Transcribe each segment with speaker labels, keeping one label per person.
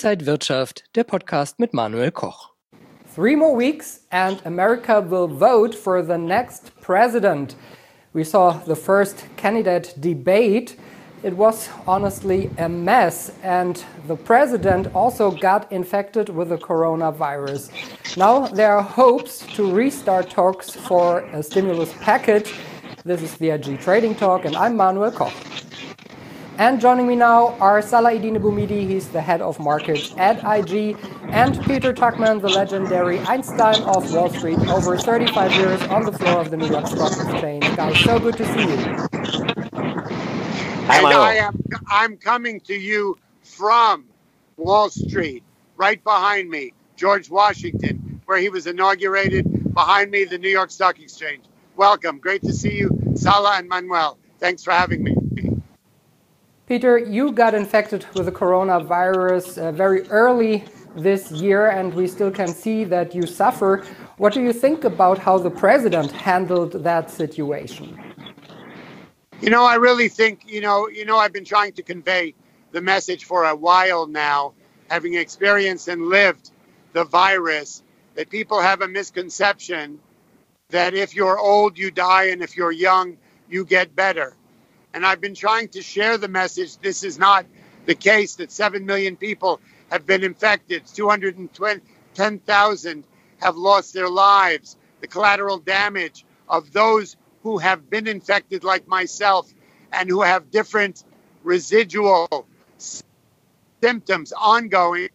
Speaker 1: Inside Wirtschaft, der Podcast mit Manuel Koch.
Speaker 2: 3 more weeks and America will vote for the next president. We saw the first candidate debate. It was honestly a mess, and the president also got infected with the coronavirus. Now there are hopes to restart talks for a stimulus package. This is VIG Trading Talk, and I'm Manuel Koch. And joining me now are Salah-Eddine Bouhmidi, he's the head of markets at IG, and Peter Tuchman, the legendary Einstein of Wall Street, over 35 years on the floor of the New York Stock Exchange. Guys, so good to see you.
Speaker 3: And I'm coming to you from Wall Street, right behind me, George Washington, where he was inaugurated, behind me, the New York Stock Exchange. Welcome. Great to see you, Salah and Manuel. Thanks for having me.
Speaker 2: Peter, you got infected with the coronavirus very early this year, and we still can see that you suffer. What do you think about how the president handled that situation?
Speaker 3: I really think, I've been trying to convey the message for a while now, having experienced and lived the virus, that people have a misconception that if you're old, you die, and if you're young, you get better. And I've been trying to share the message. This is not the case, that 7 million people have been infected. 210,000 have lost their lives. The collateral damage of those who have been infected like myself and who have different residual symptoms ongoing.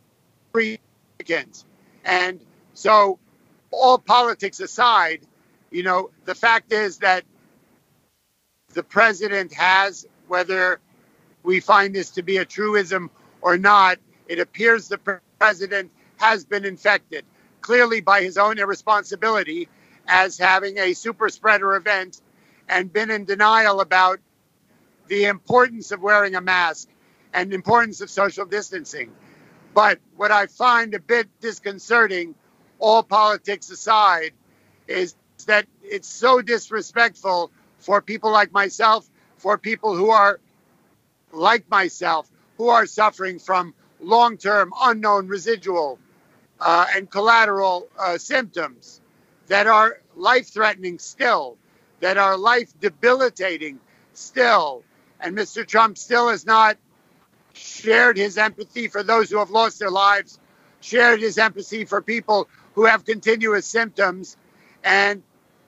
Speaker 3: And so all politics aside, the fact is that the president has, whether we find this to be a truism or not, it appears the president has been infected, clearly by his own irresponsibility as having a super spreader event, and been in denial about the importance of wearing a mask and the importance of social distancing. But what I find a bit disconcerting, all politics aside, is that it's so disrespectful for people like myself, for people who are like myself, who are suffering from long-term unknown residual and collateral symptoms that are life-threatening still, that are life-debilitating still. And Mr. Trump still has not shared his empathy for those who have lost their lives, shared his empathy for people who have continuous symptoms, and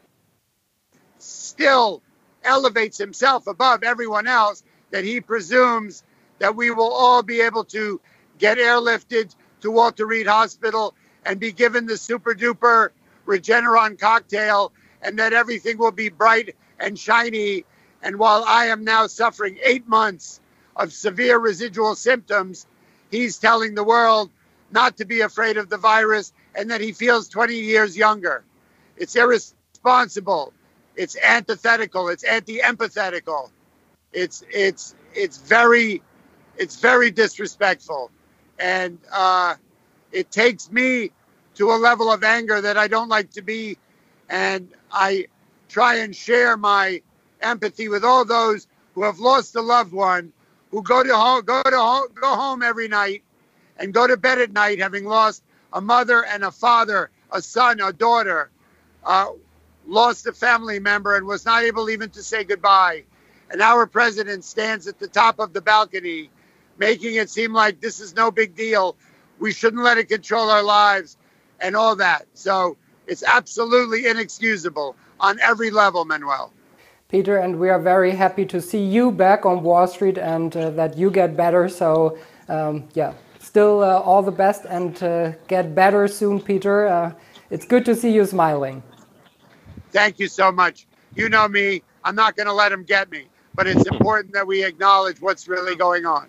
Speaker 3: still elevates himself above everyone else, that he presumes that we will all be able to get airlifted to Walter Reed Hospital and be given the super duper Regeneron cocktail, and that everything will be bright and shiny. And while I am now suffering 8 months of severe residual symptoms, he's telling the world not to be afraid of the virus and that he feels 20 years younger. It's irresponsible. It's antithetical. It's anti-empathetical. It's very disrespectful, and it takes me to a level of anger that I don't like to be. And I try and share my empathy with all those who have lost a loved one, who go home every night and go to bed at night having lost a mother and a father, a son, a daughter. Lost a family member and was not able even to say goodbye. And our president stands at the top of the balcony, making it seem like this is no big deal. We shouldn't let it control our lives and all that. So it's absolutely inexcusable on every level, Manuel.
Speaker 2: Peter, and we are very happy to see you back on Wall Street and that you get better. So, still all the best and get better soon, Peter. It's good to see you smiling.
Speaker 3: Thank you so much. You know me, I'm not going to let him get me, but it's important that we acknowledge what's really going on.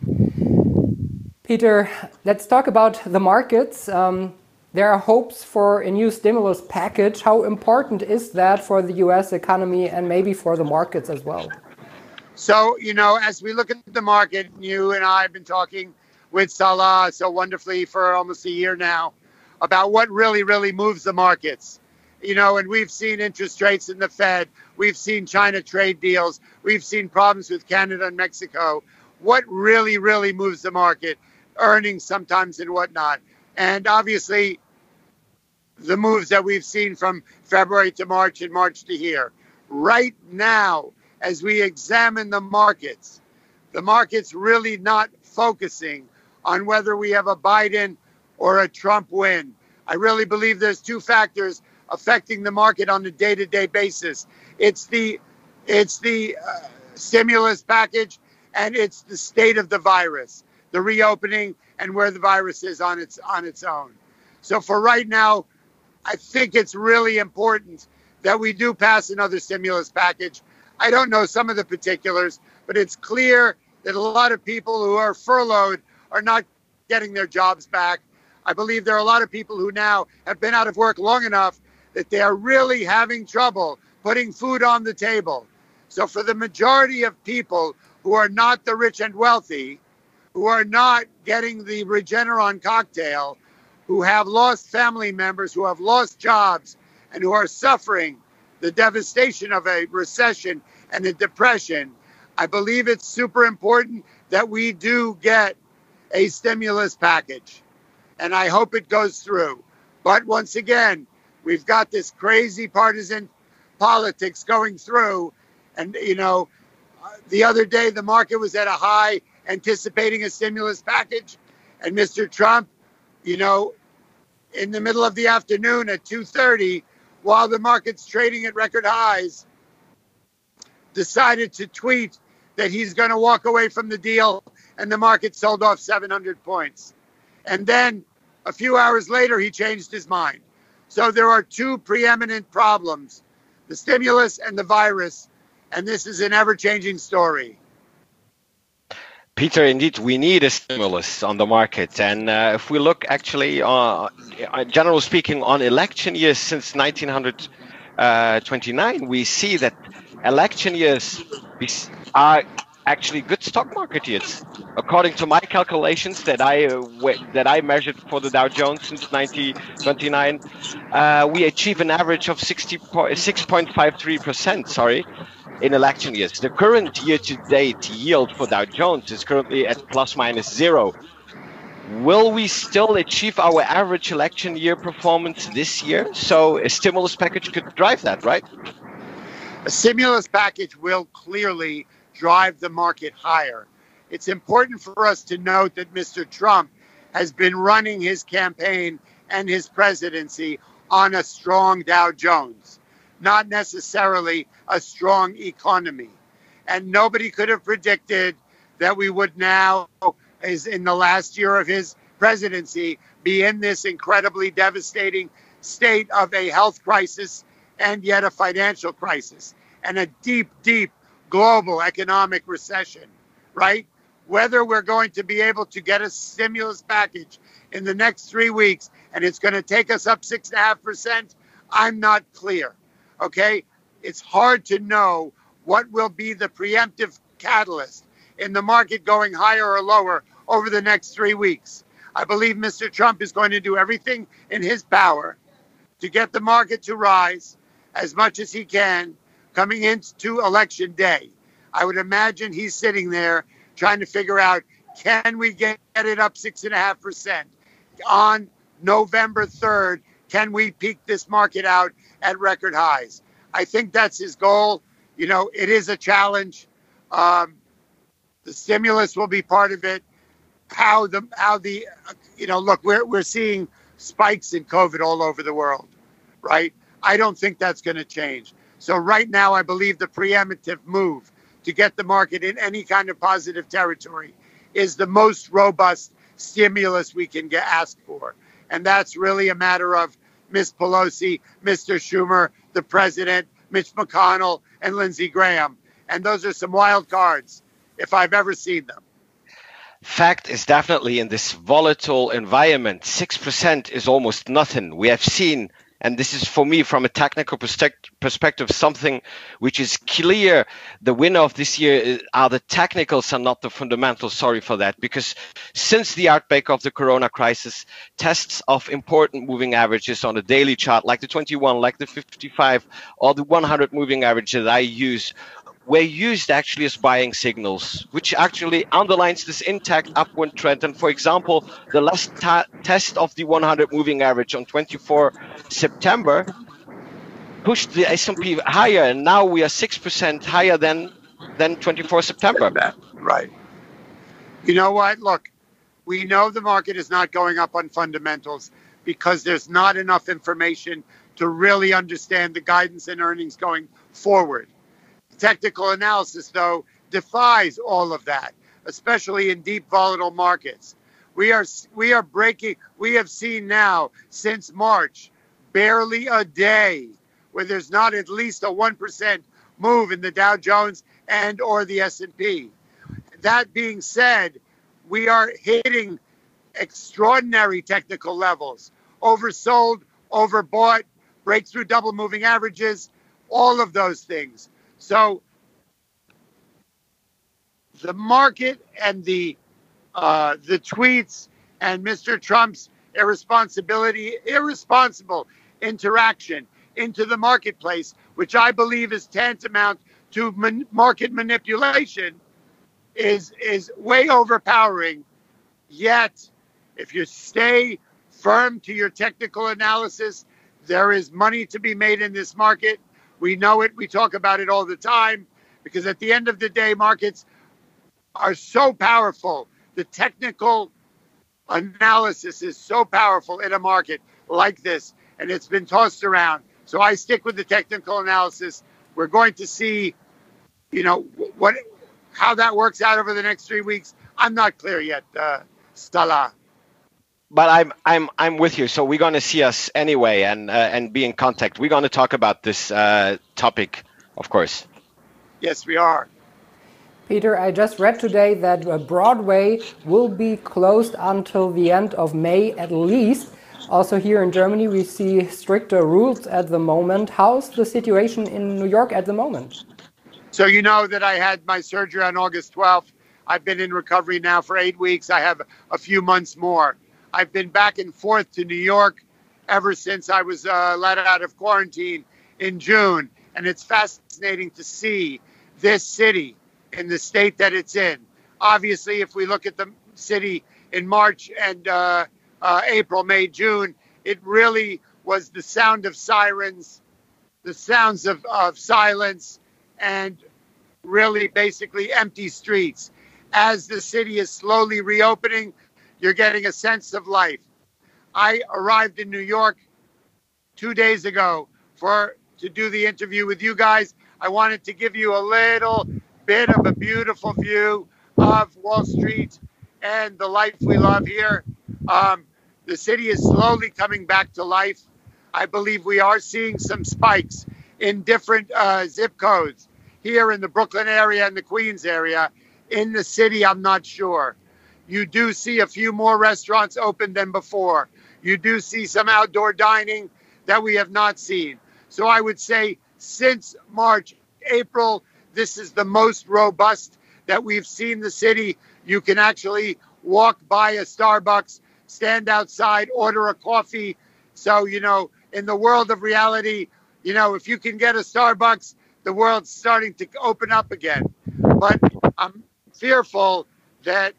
Speaker 2: Peter, let's talk about the markets. There are hopes for a new stimulus package. How important is that for the US economy and maybe for the markets as well?
Speaker 3: So, as we look at the market, you and I have been talking with Salah so wonderfully for almost a year now about what really moves the markets. And we've seen interest rates in the Fed. We've seen China trade deals. We've seen problems with Canada and Mexico. What really moves the market? earnings sometimes and whatnot. And obviously, the moves that we've seen from February to March and March to here. Right now, as we examine the market's really not focusing on whether we have a Biden or a Trump win. I really believe there's two factors affecting the market on a day-to-day basis. It's the stimulus package, and it's the state of the virus, the reopening, and where the virus is on its own. So for right now, I think it's really important that we do pass another stimulus package. I don't know some of the particulars, but it's clear that a lot of people who are furloughed are not getting their jobs back. I believe there are a lot of people who now have been out of work long enough that they are really having trouble putting food on the table. So for the majority of people who are not the rich and wealthy, who are not getting the Regeneron cocktail, who have lost family members, who have lost jobs, and who are suffering the devastation of a recession and a depression, I believe it's super important that we do get a stimulus package. And I hope it goes through. But once again, we've got this crazy partisan politics going through. And, the other day, the market was at a high anticipating a stimulus package. And Mr. Trump, in the middle of the afternoon at 2:30, while the market's trading at record highs, decided to tweet that he's going to walk away from the deal, and the market sold off 700 points. And then a few hours later, he changed his mind. So there are two preeminent problems, the stimulus and the virus, and this is an ever-changing story.
Speaker 4: Peter, indeed, we need a stimulus on the market. And if we look actually, generally speaking, on election years since 1929, we see that election years are actually good stock market years. According to my calculations that I measured for the Dow Jones since 1929, we achieve an average of 6.53%, in election years. The current year-to-date yield for Dow Jones is currently at plus minus zero. Will we still achieve our average election year performance this year? So a stimulus package could drive that, right?
Speaker 3: A stimulus package will clearly drive the market higher. It's important for us to note that Mr. Trump has been running his campaign and his presidency on a strong Dow Jones, not necessarily a strong economy. And nobody could have predicted that we would now, as in the last year of his presidency, be in this incredibly devastating state of a health crisis and yet a financial crisis and a deep, deep global economic recession, right? Whether we're going to be able to get a stimulus package in the next 3 weeks and it's going to take us up 6.5%, I'm not clear, okay? It's hard to know what will be the preemptive catalyst in the market going higher or lower over the next 3 weeks. I believe Mr. Trump is going to do everything in his power to get the market to rise as much as he can coming into election day. I would imagine he's sitting there trying to figure out, can we get it up 6.5%? On November 3rd, can we peak this market out at record highs? I think that's his goal. It is a challenge. The stimulus will be part of it. Look, we're seeing spikes in COVID all over the world, right? I don't think that's going to change. So right now, I believe the preemptive move to get the market in any kind of positive territory is the most robust stimulus we can ask for. And that's really a matter of Ms. Pelosi, Mr. Schumer, the president, Mitch McConnell, and Lindsey Graham. And those are some wild cards, if I've ever seen them.
Speaker 4: Fact is definitely in this volatile environment, 6% is almost nothing. We have seen, and this is for me from a technical perspective, something which is clear. The winner of this year are the technicals and not the fundamentals. Sorry for that, because since the outbreak of the corona crisis, tests of important moving averages on a daily chart, like the 21, like the 55, or the 100 moving average that I use, were used actually as buying signals, which actually underlines this intact upward trend. And for example, the last test of the 100 moving average on 24 September pushed the S&P higher, and now we are 6% higher than 24 September.
Speaker 3: Right. You know what? Look, we know the market is not going up on fundamentals because there's not enough information to really understand the guidance and earnings going forward. Technical analysis, though, defies all of that, especially in deep volatile markets. We are breaking. We have seen now since March barely a day where there's not at least a 1% move in the Dow Jones and or the S&P. That being said, we are hitting extraordinary technical levels, oversold, overbought, breakthrough double moving averages, all of those things. So the market and the tweets and Mr. Trump's irresponsible interaction into the marketplace, which I believe is tantamount to market manipulation, is way overpowering. Yet, if you stay firm to your technical analysis, there is money to be made in this market. We know it. We talk about it all the time because at the end of the day, markets are so powerful. The technical analysis is so powerful in a market like this, and it's been tossed around. So I stick with the technical analysis. We're going to see, how that works out over the next 3 weeks. I'm not clear yet, Salah.
Speaker 4: But I'm with you. So we're going to see us anyway and be in contact. We're going to talk about this topic, of course.
Speaker 3: Yes, we are.
Speaker 2: Peter, I just read today that Broadway will be closed until the end of May at least. Also here in Germany, we see stricter rules at the moment. How's the situation in New York at the moment?
Speaker 3: So you know that I had my surgery on August 12th. I've been in recovery now for 8 weeks. I have a few months more. I've been back and forth to New York ever since I was let out of quarantine in June. And it's fascinating to see this city in the state that it's in. Obviously, if we look at the city in March and April, May, June, it really was the sound of sirens, the sounds of silence, and really basically empty streets. As the city is slowly reopening, you're getting a sense of life. I arrived in New York 2 days ago to do the interview with you guys. I wanted to give you a little bit of a beautiful view of Wall Street and the life we love here. The city is slowly coming back to life. I believe we are seeing some spikes in different zip codes here in the Brooklyn area and the Queens area. In the city, I'm not sure. You do see a few more restaurants open than before. You do see some outdoor dining that we have not seen. So I would say since March, April, this is the most robust that we've seen the city. You can actually walk by a Starbucks, stand outside, order a coffee. So, in the world of reality, if you can get a Starbucks, the world's starting to open up again. But I'm fearful that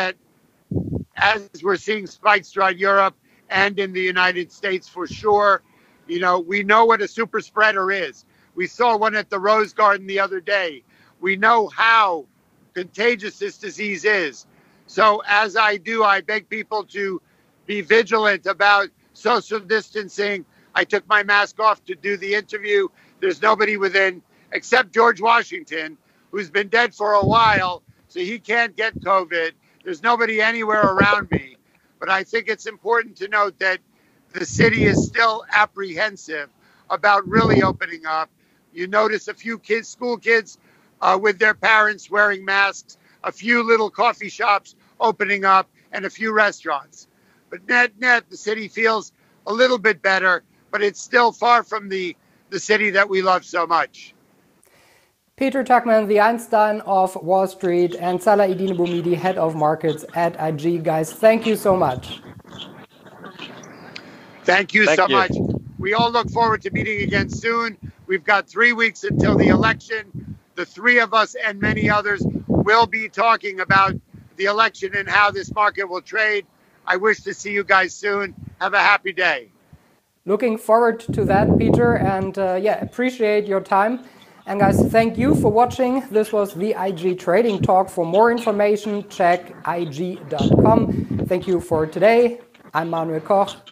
Speaker 3: as we're seeing spikes throughout Europe and in the United States for sure, we know what a super spreader is. We saw one at the Rose Garden the other day. We know how contagious this disease is. So as I beg people to be vigilant about social distancing. I took my mask off to do the interview. There's nobody within, except George Washington, who's been dead for a while, so he can't get COVID. There's nobody anywhere around me. But I think it's important to note that the city is still apprehensive about really opening up. You notice a few kids, school kids with their parents wearing masks, a few little coffee shops opening up, and a few restaurants. But net, the city feels a little bit better, but it's still far from the city that we love so much.
Speaker 2: Peter Tuchman, the Einstein of Wall Street, and Salah Eddine Bouhmidi, head of markets at IG. Guys, thank you so much.
Speaker 3: Thank you so much. We all look forward to meeting again soon. We've got 3 weeks until the election. the three of us and many others will be talking about the election and how this market will trade. I wish to see you guys soon. Have a happy day.
Speaker 2: Looking forward to that, Peter, and appreciate your time. And guys, thank you for watching. This was the IG Trading Talk. For more information, check IG.com. Thank you for today. I'm Manuel Koch.